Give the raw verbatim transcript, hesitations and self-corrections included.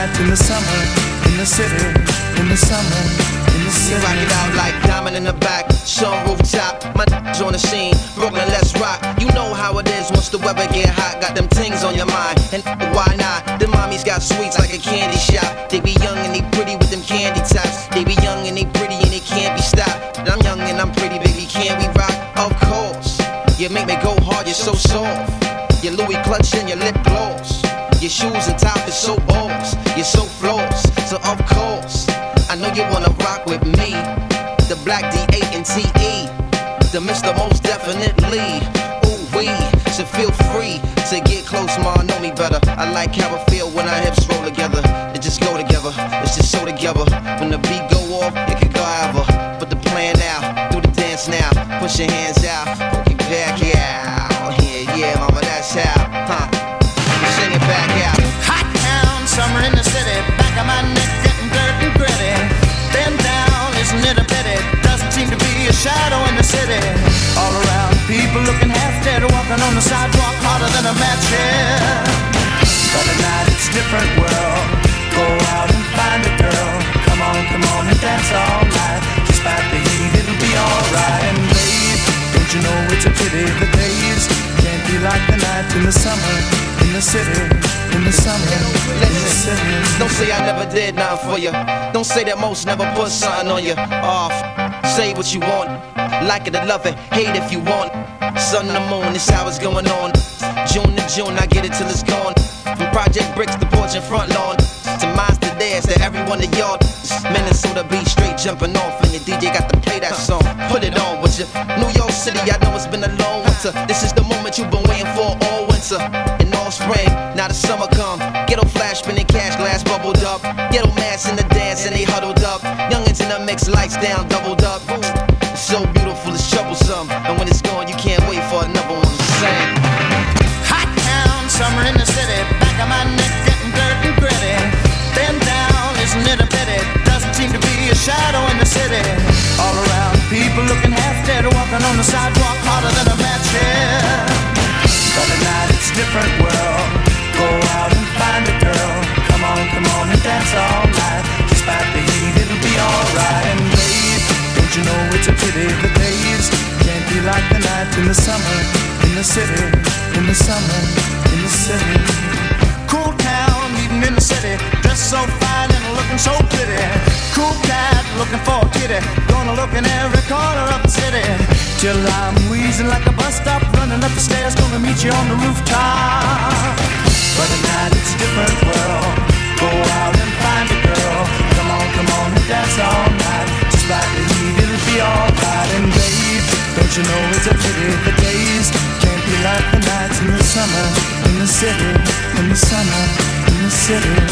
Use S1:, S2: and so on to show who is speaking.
S1: night in the summer, in the city, in the summer, in the city.
S2: We rock it out like diamond in the back, sun rooftop. My n***s on the scene, Brooklyn, let's rock. You know how it is once the weather get hot. Got them things on your mind, and why not? Them mommies got sweets like a candy shop. They be young and they pretty with them candy tops. They be young and they pretty and they can't be stopped. I'm young and I'm pretty, baby, can we rock? Of course. You make me go hard, you're so soft. Your Louis clutch and your lip gloss. Your shoes and top is so boss. You're so floss, so of course I know you wanna rock with me. The Black D A and T E, the Mister Most Definitely. Ooh wee, so feel free to get close, ma, know me better. I like how it feel when our hips roll together. They just go together, it's just so together. When the beat go off, it could go ever. But the plan now, do the dance now. Push your hands out, poke your back out. Yeah, yeah, mama, that's how, huh? Sing it back out.
S1: Hot town, summer in the city. Back of my neck getting dirt and gritty. Then down, isn't it a pity? Doesn't seem to be a shadow in the city. All around, people looking half dead, walking on the sidewalk harder than a match here. But at night it's a different world. Go out and find a girl. Come on, come on and dance all night. Despite the heat, it'll be alright. And babe, don't you know it's a pity the days can't be like the night in the summer, in the city, in the summer, in the city.
S2: Don't say I never did nothing for you. Don't say that most never put something on you. Off, say what you want. Like it or love it, hate if you want. Sun and the moon, this how it's going on. June to June, I get it till it's gone. From Project Bricks to porch and front lawn, to mines to theirs, to everyone in yard. Minnesota beat straight jumping off, and your D J got to play that song. Put it on with you. New York City, I know it's been a long winter. This is the moment you've been waiting for all winter and all spring. Now the summer come. Ghetto flash, spinning cash, glass bubbled up. Ghetto mass in the dance, and they huddled up. Youngins in the mix, lights down, doubled up. It's so beautiful, it's troublesome, and when it's gone, you can't wait for another one to sing.
S1: Hot town, summer in the city. Back of my neck getting dirt and gritty. Then down, isn't it a pity? Doesn't seem to be a shadow in the city. All around, people looking half dead, walking on the sidewalk harder than a match here. But at night it's a different world. Go out and find a girl. Come on, come on and dance all night. Despite the heat, it'll be alright. And babe, don't you know it's a pity the days can't be like the night in the summer, in the city, in the summer, in the city. Cool town, meeting in the city, dressed so fine and looking so pretty. Cool cat, looking for a kitty, gonna look in every corner of the city. Till I'm wheezing like a bus stop, running up the stairs, gonna meet you on the rooftop. But at night it's a different world. Go out and find a girl. Come on, come on and dance all night. Despite the heat, it'll be alright. And babe, don't you know it's a pity the days can't be like the nights in the summer, in the city, in the summer, in the city.